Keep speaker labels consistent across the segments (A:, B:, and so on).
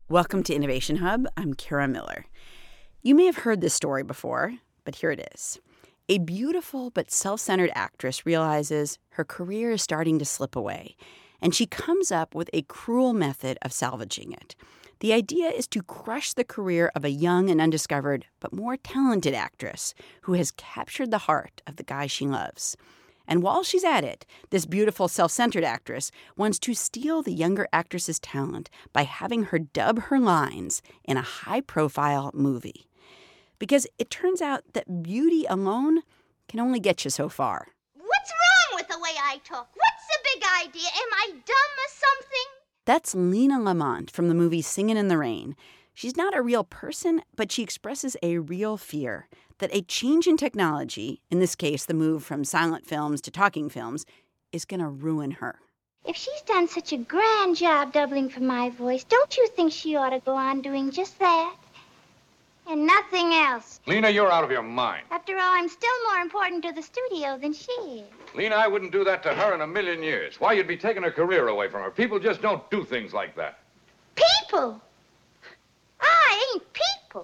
A: Welcome to Innovation Hub. I'm Kara Miller. You may have heard this story before, but here it is. A beautiful but self-centered actress realizes her career is starting to slip away, and she comes up with a cruel method of salvaging it. The idea is to crush the career of a young and undiscovered but more talented actress who has captured the heart of the guy she loves. And while she's at it, this beautiful, self-centered actress wants to steal the younger actress's talent by having her dub her lines in a high-profile movie. Because it turns out that beauty alone can only get you so far.
B: What's wrong with the way I talk? What's the big idea? Am I dumb or something?
A: That's Lena Lamont from the movie Singin' in the Rain. She's not a real person, but she expresses a real fear that a change in technology, in this case the move from silent films to talking films, is going to ruin her.
B: If she's done such a grand job doubling for my voice, don't you think she ought to go on doing just that? And nothing else.
C: Lena, you're out of your mind.
B: After all, I'm still more important to the studio than she is.
C: Lena, I wouldn't do that to her in a million years. Why, you'd be taking her career away from her. People just don't do things like that.
B: People? I ain't people.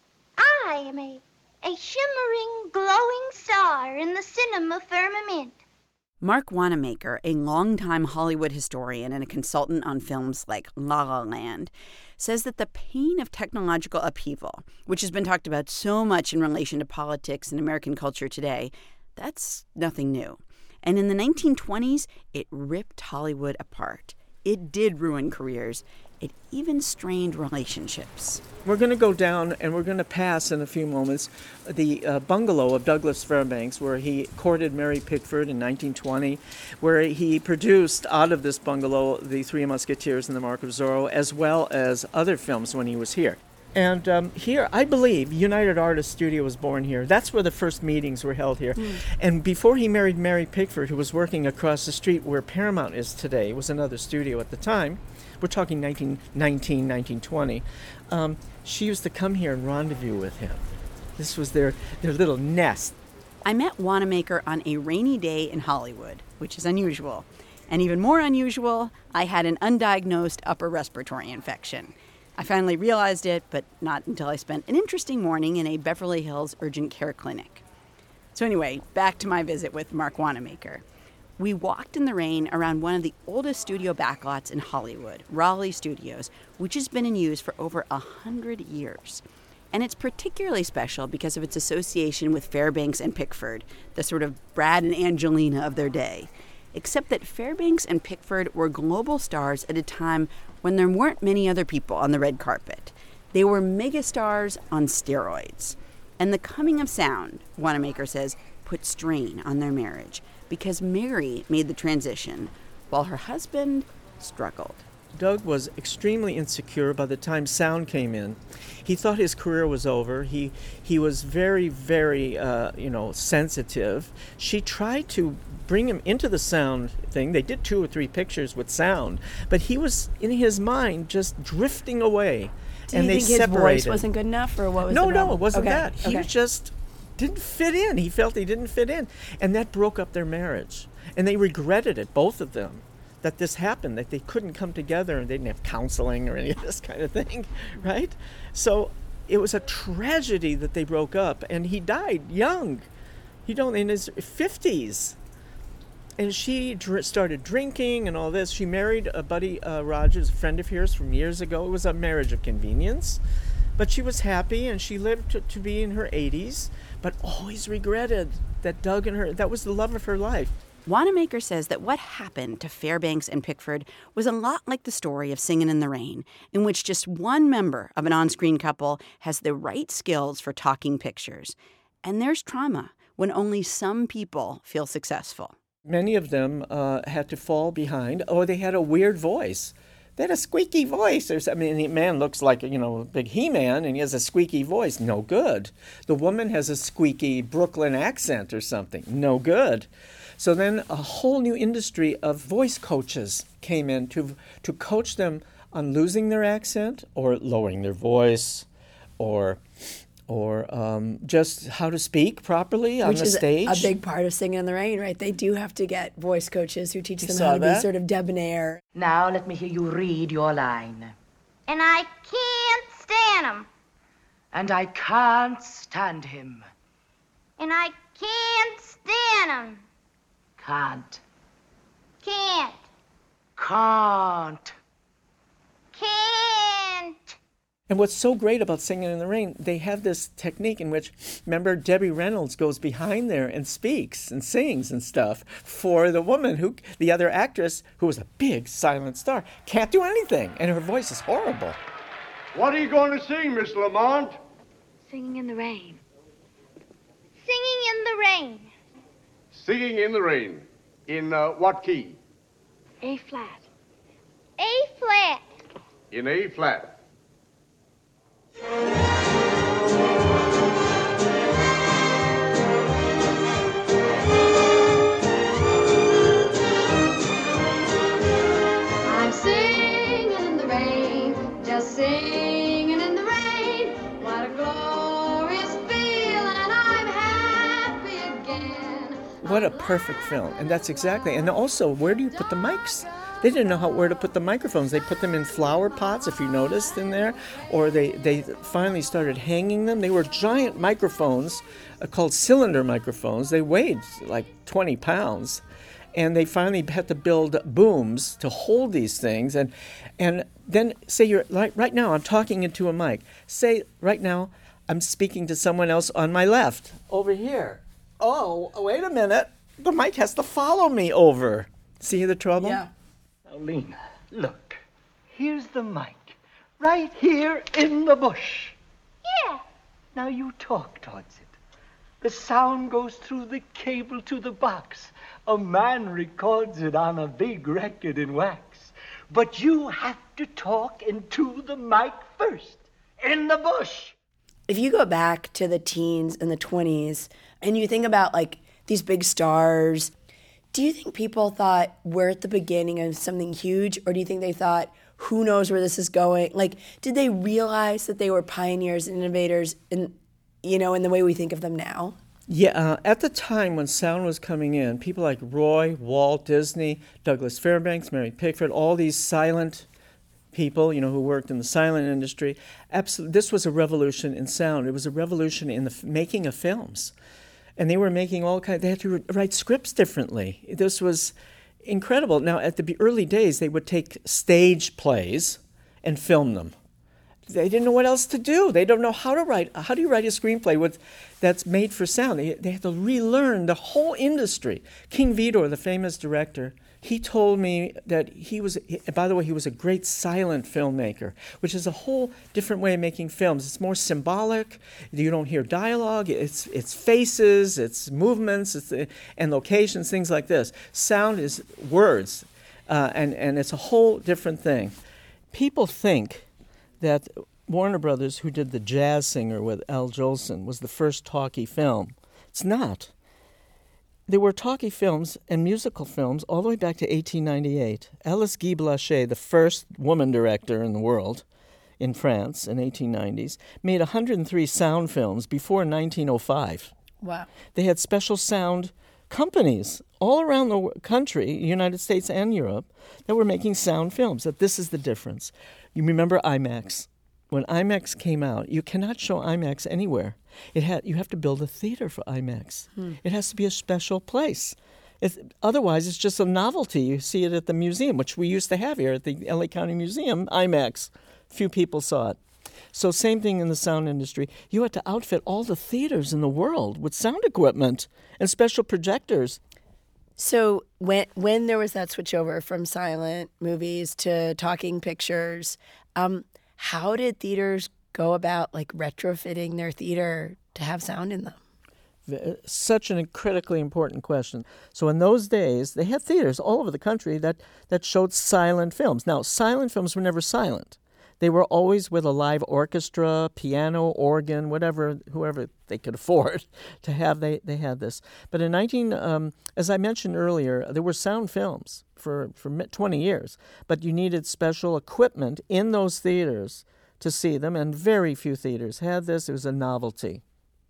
B: I am a shimmering, glowing star in the cinema firmament.
A: Mark Wanamaker, a longtime Hollywood historian and a consultant on films like La La Land, says that the pain of technological upheaval, which has been talked about so much in relation to politics and American culture today, that's nothing new. And in the 1920s, it ripped Hollywood apart. It did ruin careers. It even strained relationships.
D: We're going to go down and we're going to pass in a few moments the bungalow of Douglas Fairbanks, where he courted Mary Pickford in 1920, where he produced out of this bungalow The Three Musketeers and The Mark of Zorro, as well as other films when he was here. And here, I believe, United Artists Studio was born here. That's where the first meetings were held here. And before he married Mary Pickford, who was working across the street where Paramount is today, it was another studio at the time. We're talking 1919, 1920. She used to come here and rendezvous with him. This was their little nest.
A: I met Wanamaker on a rainy day in Hollywood, which is unusual. And even more unusual, I had an undiagnosed upper respiratory infection. I finally realized it, but not until I spent an interesting morning in a Beverly Hills urgent care clinic. So anyway, back to my visit with Mark Wanamaker. We walked in the rain around one of the oldest studio backlots in Hollywood, Raleigh Studios, which has been in use for over 100 years. And it's particularly special because of its association with Fairbanks and Pickford, the sort of Brad and Angelina of their day. Except that Fairbanks and Pickford were global stars at a time when there weren't many other people on the red carpet. They were megastars on steroids. And the coming of sound, Wanamaker says, put strain on their marriage because Mary made the transition while her husband struggled.
D: Doug was extremely insecure by the time sound came in. He thought his career was over. He was very, very, sensitive. She tried to bring him into the sound thing. They did 2 or 3 pictures with sound, but he was, in his mind, just drifting away.
E: Do you think his voice wasn't good enough, or what was the problem?
D: No, it wasn't that. He
E: Okay.
D: just didn't fit in. He felt he didn't fit in. And that broke up their marriage. And they regretted it, both of them, that this happened, that they couldn't come together and they didn't have counseling or any of this kind of thing, right? So it was a tragedy that they broke up, and he died young. In his 50s. And she started drinking and all this. She married a Buddy Rogers, a friend of hers from years ago. It was a marriage of convenience. But she was happy, and she lived to be in her 80s, but always regretted that Doug and her, that was the love of her life.
A: Wanamaker says that what happened to Fairbanks and Pickford was a lot like the story of Singin' in the Rain, in which just one member of an on-screen couple has the right skills for talking pictures. And there's trauma when only some people feel successful.
D: Many of them had to fall behind, or they had a weird voice. They had a squeaky voice. The man looks like, a big He-Man, and he has a squeaky voice. No good. The woman has a squeaky Brooklyn accent or something. No good. So then a whole new industry of voice coaches came in to coach them on losing their accent or lowering their voice or just how to speak properly on the stage.
E: Which is a big part of Singin' in the Rain, right? They do have to get voice coaches who teach them how to be sort of debonair.
F: Now let me hear you read your line.
B: And I can't stand him.
F: And I can't stand him.
B: And I can't stand him.
F: Can't.
B: Can't.
F: Can't.
B: Can't.
D: And what's so great about Singing in the Rain, they have this technique in which, remember, Debbie Reynolds goes behind there and speaks and sings and stuff for the woman the other actress, who was a big silent star, can't do anything, and her voice is horrible.
G: What are you going to sing, Miss Lamont?
B: Singing in the rain. Singing in the rain.
G: Singing in the rain. In what key?
B: A flat. A flat.
G: In A flat.
H: I'm singing in the rain, just singing in the rain. What a glorious feeling, I'm happy again.
D: What a perfect film. And that's exactly, and also, where do you put the mics? They didn't know where to put the microphones. They put them in flower pots, if you noticed in there, or they finally started hanging them. They were giant microphones called cylinder microphones. They weighed like 20 pounds. And they finally had to build booms to hold these things. And then say you're, like right now, I'm talking into a mic. Say right now, I'm speaking to someone else on my left, over here. Oh, wait a minute. The mic has to follow me over. See the trouble?
E: Yeah.
F: Now, Lena, look. Here's the mic. Right here in the bush.
B: Yeah.
F: Now you talk towards it. The sound goes through the cable to the box. A man records it on a big record in wax. But you have to talk into the mic first. In the bush.
E: If you go back to the teens and the 20s and you think about like these big stars, do you think people thought we're at the beginning of something huge, or do you think they thought, who knows where this is going? Like, did they realize that they were pioneers and innovators in the way we think of them now?
D: Yeah, at the time when sound was coming in, people like Roy, Walt Disney, Douglas Fairbanks, Mary Pickford, all these silent people, who worked in the silent industry, absolutely, this was a revolution in sound. It was a revolution in the making of films. And they were making they had to write scripts differently. This was incredible. Now, at the early days, they would take stage plays and film them. They didn't know what else to do. They don't know how to write. How do you write a screenplay that's made for sound? They had to relearn the whole industry. King Vidor, the famous director, he told me that he was a great silent filmmaker, which is a whole different way of making films. It's more symbolic. You don't hear dialogue. It's faces, it's movements, and locations, things like this. Sound is words, and it's a whole different thing. People think that Warner Brothers, who did The Jazz Singer with Al Jolson, was the first talkie film. It's not. There were talkie films and musical films all the way back to 1898. Alice Guy Blaché, the first woman director in the world in France in 1890s, made 103 sound films before 1905.
E: Wow.
D: They had special sound companies all around the country, United States and Europe, that were making sound films. That this is the difference. You remember IMAX. When IMAX came out, you cannot show IMAX anywhere. You have to build a theater for IMAX. It has to be a special place. Otherwise, it's just a novelty. You see it at the museum, which we used to have here at the LA County Museum, IMAX. Few people saw it. So same thing in the sound industry. You had to outfit all the theaters in the world with sound equipment and special projectors.
E: So when there was that switchover from silent movies to talking pictures, how did theaters go about retrofitting their theater to have sound in them?
D: Such an critically important question. So in those days, they had theaters all over the country that showed silent films. Now, silent films were never silent. They were always with a live orchestra, piano, organ, whoever they could afford to have. They had this. But in as I mentioned earlier, there were sound films for 20 years. But you needed special equipment in those theaters to see them, and very few theaters had this. It was a novelty.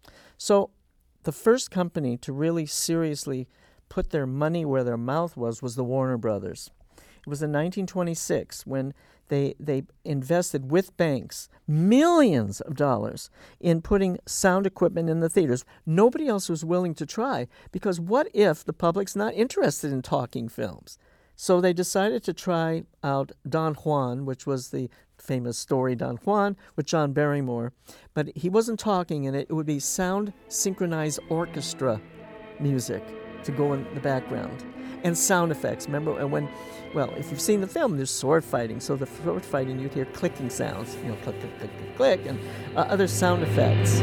D: So the first company to really seriously put their money where their mouth was the Warner Brothers. It was in 1926 when they invested with banks millions of dollars in putting sound equipment in the theaters. Nobody else was willing to try, because what if the public's not interested in talking films? So they decided to try out Don Juan, which was the famous story Don Juan with John Barrymore. But he wasn't talking in it. It would be sound synchronized orchestra music to go in the background. And sound effects. Remember if you've seen the film, there's sword fighting. So the sword fighting, you'd hear clicking sounds, click, click, click, click, click, and other sound effects.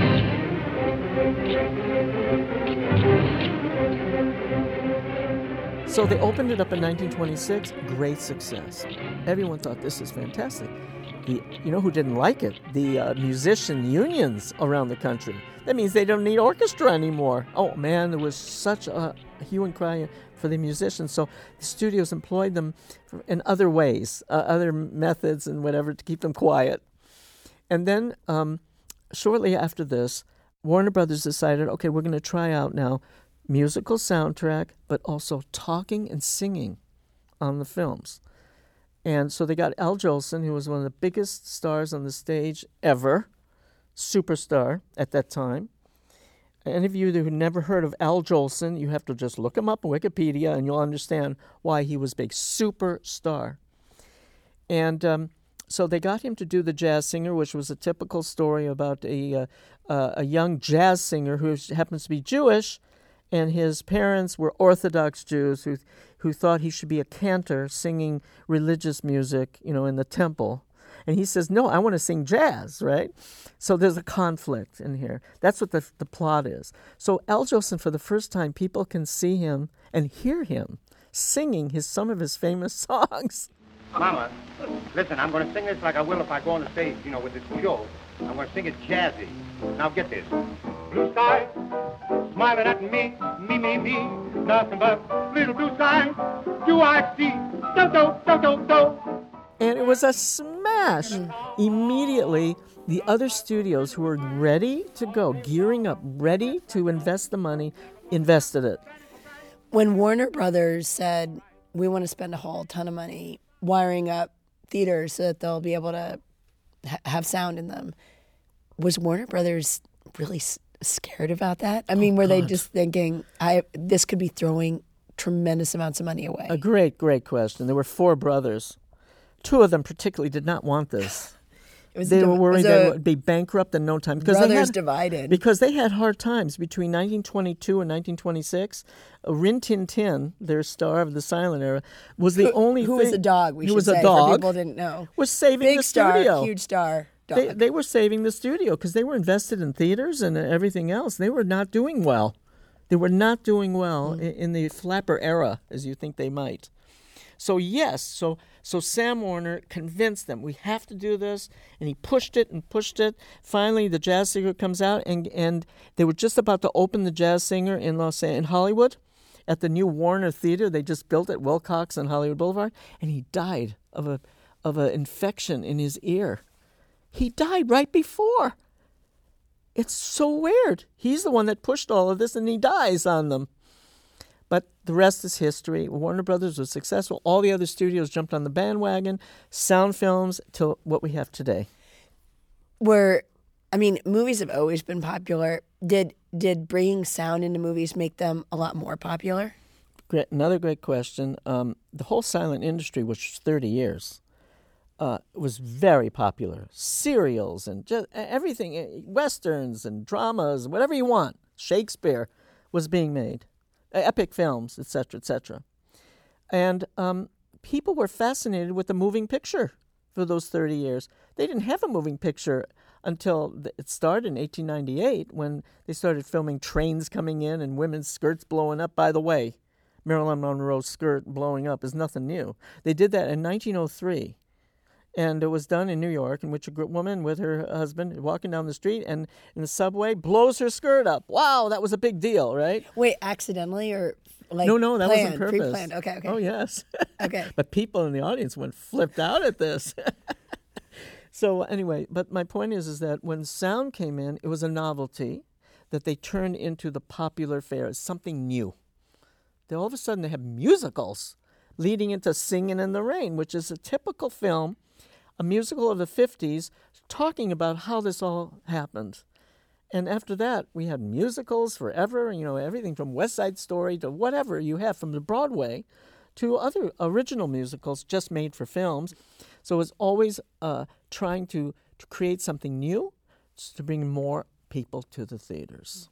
D: So they opened it up in 1926. Great success. Everyone thought this is fantastic. You know who didn't like it? The musician unions around the country. That means they don't need orchestra anymore. Oh man, there was such a hue and cry for the musicians. So the studios employed them in other ways, other methods and whatever to keep them quiet. And then shortly after this, Warner Brothers decided, okay, we're going to try out now musical soundtrack, but also talking and singing on the films. And so they got Al Jolson, who was one of the biggest stars on the stage ever, superstar at that time. Any of you who never heard of Al Jolson, you have to just look him up on Wikipedia and you'll understand why he was big. Superstar. And so they got him to do The Jazz Singer, which was a typical story about a young jazz singer who happens to be Jewish, and his parents were Orthodox Jews who thought he should be a cantor singing religious music, in the temple. And he says, no, I want to sing jazz, right? So there's a conflict in here. That's what the plot is. So Al Jolson, for the first time, people can see him and hear him singing some of his famous songs.
I: Mama, listen, I'm going to sing this like I will if I go on the stage, with this show. I'm going to sing it jazzy. Now get this. Blue sky, smiling at me, me, nothing but little blue sky. Do I see? Do.
D: And it was a smash. Immediately, the other studios who were ready to go, gearing up, ready to invest the money, invested it.
E: When Warner Brothers said, we want to spend a whole ton of money wiring up theaters so that they'll be able to have sound in them, was Warner Brothers really scared about that? I mean, were they just thinking, this could be throwing tremendous amounts of money away?
D: A great, great question. There were 4 brothers. 2 of them particularly did not want this. They were worried they would be bankrupt in no time.
E: Brothers divided.
D: Because they had hard times between 1922 and 1926. Rin Tin Tin, their star of the silent era, was the only
E: who was a dog, we should say, for people didn't know.
D: Was saving
E: Big
D: the studio.
E: Star, huge star, dog.
D: They were saving the studio because they were invested in theaters and everything else. They were not doing well. They were not doing well in the flapper era, as you think they might. So yes, so Sam Warner convinced them, we have to do this, and he pushed it and pushed it. Finally, The Jazz Singer comes out, and they were just about to open The Jazz Singer in Hollywood, at the new Warner Theater. They just built it, Wilcox on Hollywood Boulevard, and he died of an infection in his ear. He died right before. It's so weird. He's the one that pushed all of this, and he dies on them. But the rest is history. Warner Brothers was successful. All the other studios jumped on the bandwagon. Sound films till what we have today.
E: Movies have always been popular. Did bringing sound into movies make them a lot more popular?
D: Another great question. The whole silent industry, which was 30 years, was very popular. Serials and just everything, westerns and dramas, whatever you want. Shakespeare was being made. Epic films, etc., etc. And people were fascinated with the moving picture for those 30 years. They didn't have a moving picture until it started in 1898 when they started filming trains coming in and women's skirts blowing up. By the way, Marilyn Monroe's skirt blowing up is nothing new. They did that in 1903. And it was done in New York, in which a woman with her husband walking down the street and in the subway blows her skirt up. Wow, that was a big deal, right?
E: Wait, accidentally or like
D: No, that
E: planned,
D: was on purpose.
E: Pre-planned. Okay.
D: Oh, yes.
E: Okay.
D: But people in the audience went flipped out at this. So anyway, but my point is that when sound came in, it was a novelty that they turned into the popular fare, something new. Then all of a sudden they have musicals. leading into Singin' in the Rain, which is a typical film, a musical of the 50s, talking about how this all happened. And after that, we had musicals forever, everything from West Side Story to whatever you have from the Broadway to other original musicals just made for films. So it's always trying to create something new, to bring more people to the theaters.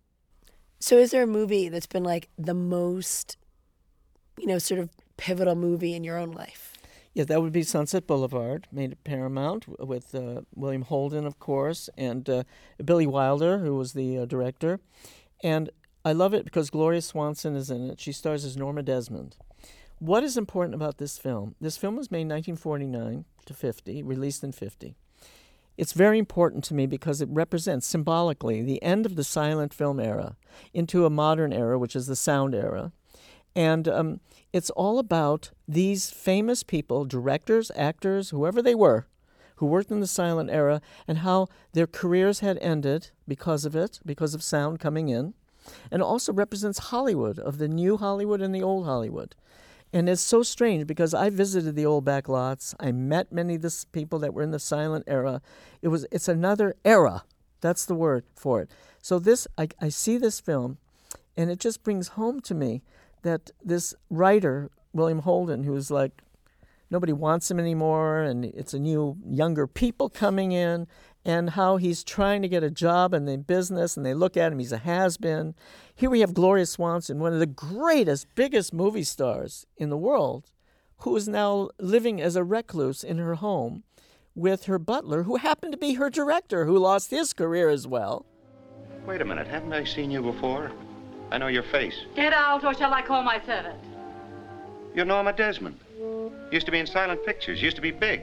E: So is there a movie that's been like the most, sort of pivotal movie in your own life?
D: Yeah, that would be Sunset Boulevard, made at Paramount with William Holden, of course, and Billy Wilder, who was the director. And I love it because Gloria Swanson is in it. She stars as Norma Desmond. What is important about this film? This film was made in 1949 to 50, released in 50. It's very important to me because it represents symbolically the end of the silent film era into a modern era, which is the sound era. And it's all about these famous people, directors, actors, whoever they were, who worked in the silent era, and how their careers had ended because of it, because of sound coming in. And it also represents Hollywood, of the new Hollywood and the old Hollywood. And it's so strange because I visited the old back lots. I met many of the people that were in the silent era. It's another era. That's the word for it. So I see this film, and it just brings home to me that this writer, William Holden, who's like, nobody wants him anymore, and it's a new, younger people coming in, and how he's trying to get a job in the business, and they look at him, he's a has-been. Here we have Gloria Swanson, one of the greatest, biggest movie stars in the world, who is now living as a recluse in her home with her butler, who happened to be her director, who lost his career as well.
I: Wait a minute, haven't I seen you before? I know your face.
J: Get out, or shall I call my servant?
I: You're Norma Desmond. Used to be in silent pictures, used to be big.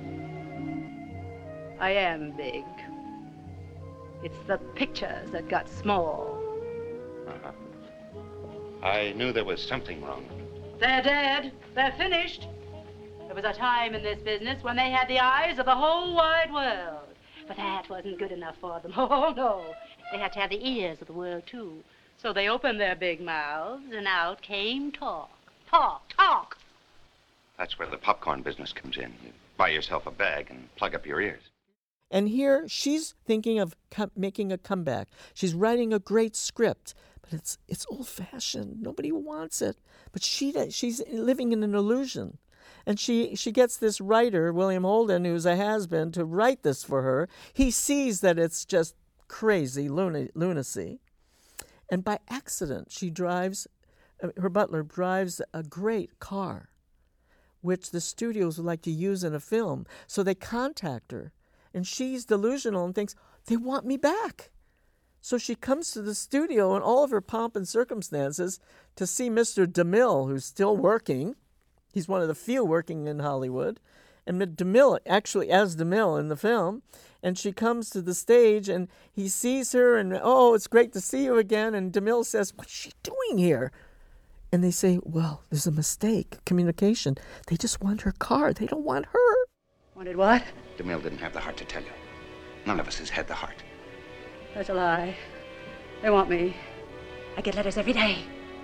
J: I am big. It's the pictures that got small.
I: Uh-huh. I knew there was something wrong.
J: They're dead. They're finished. There was a time in this business when they had the eyes of the whole wide world. But that wasn't good enough for them. Oh, no. They had to have the ears of the world, too. So they opened their big mouths, and out came talk. Talk, talk.
I: That's where the popcorn business comes in. You buy yourself a bag and plug up your ears.
D: And here she's thinking of making a comeback. She's writing a great script, but it's old-fashioned. Nobody wants it. But she's living in an illusion. And she gets this writer, William Holden, who's a has-been, to write this for her. He sees that it's just crazy lunacy. And by accident, her butler drives a great car, which the studios would like to use in a film. So they contact her, and she's delusional and thinks, they want me back. So she comes to the studio in all of her pomp and circumstances to see Mr. DeMille, who's still working. He's one of the few working in Hollywood. And DeMille, actually as DeMille in the film, and she comes to the stage, and he sees her, and, oh, it's great to see you again. And DeMille says, what's she doing here? And they say, well, there's a mistake, communication. They just want her car. They don't want her.
J: Wanted what?
I: DeMille didn't have the heart to tell you. None of us has had the heart.
J: That's a lie. They want me. I get letters every day.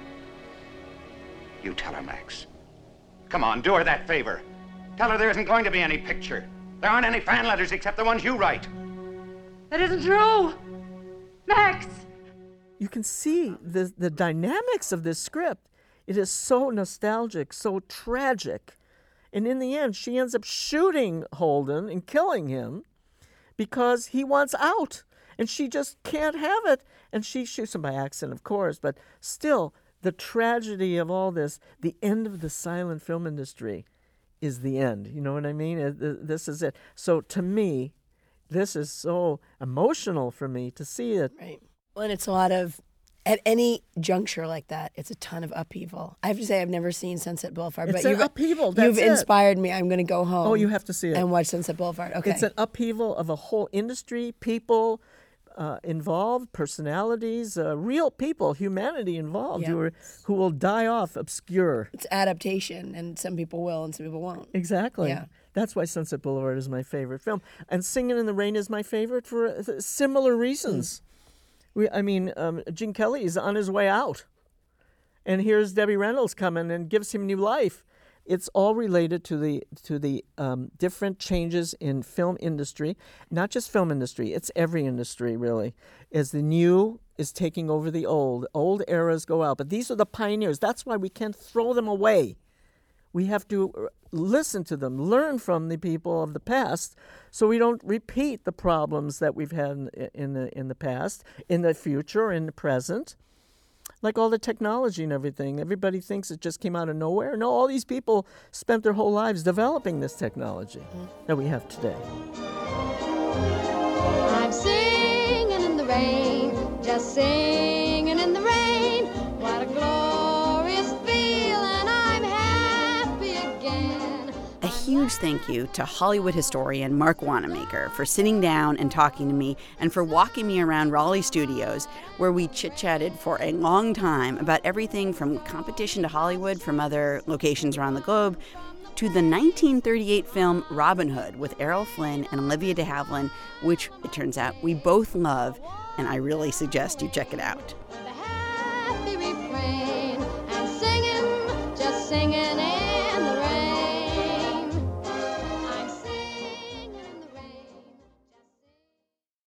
I: You tell her, Max. Come on, do her that favor. Tell her there isn't going to be any picture. There aren't any fan letters except the ones you write.
J: That isn't true. Max!
D: You can see the dynamics of this script. It is so nostalgic, so tragic. And in the end, she ends up shooting Holden and killing him because he wants out. And she just can't have it. And she shoots him by accident, of course. But still, the tragedy of all this, the end of the silent film industry is the end. You know what I mean? This is it. So to me, this is so emotional for me to see it.
E: Right. Well, and it's a lot of, at any juncture like that, it's a ton of upheaval. I have to say, I've never seen Sunset Boulevard.
D: It's
E: but
D: an upheaval.
E: You've
D: That's
E: inspired me. I'm going to go home.
D: Oh, you have to see it.
E: And watch Sunset Boulevard. Okay.
D: It's an upheaval of a whole industry, people involved, personalities, real people, humanity involved, who will die off obscure.
E: It's adaptation, and some people will and some people won't.
D: Exactly.
E: Yeah.
D: That's why Sunset Boulevard is my favorite film. And Singin' in the Rain is my favorite for similar reasons. Gene Kelly is on his way out. and here's Debbie Reynolds coming and gives him new life. It's all related to the different changes in film industry, not just film industry. It's every industry, really. As the new is taking over the old eras go out. But these are the pioneers. That's why we can't throw them away. We have to listen to them, learn from the people of the past, so we don't repeat the problems that we've had in the past, in the future, in the present. Like all the technology and everything. Everybody thinks it just came out of nowhere. No, all these people spent their whole lives developing this technology that we have today.
H: I'm singing in the rain, just singing in the rain. What a glorious feeling, I'm happy again.
A: A huge thank you to Hollywood historian Mark Wanamaker for sitting down and talking to me and for walking me around Raleigh Studios, where we chit-chatted for a long time about everything from competition to Hollywood from other locations around the globe to the 1938 film Robin Hood with Errol Flynn and Olivia de Havilland, which, it turns out, we both love, and I really suggest you check it out.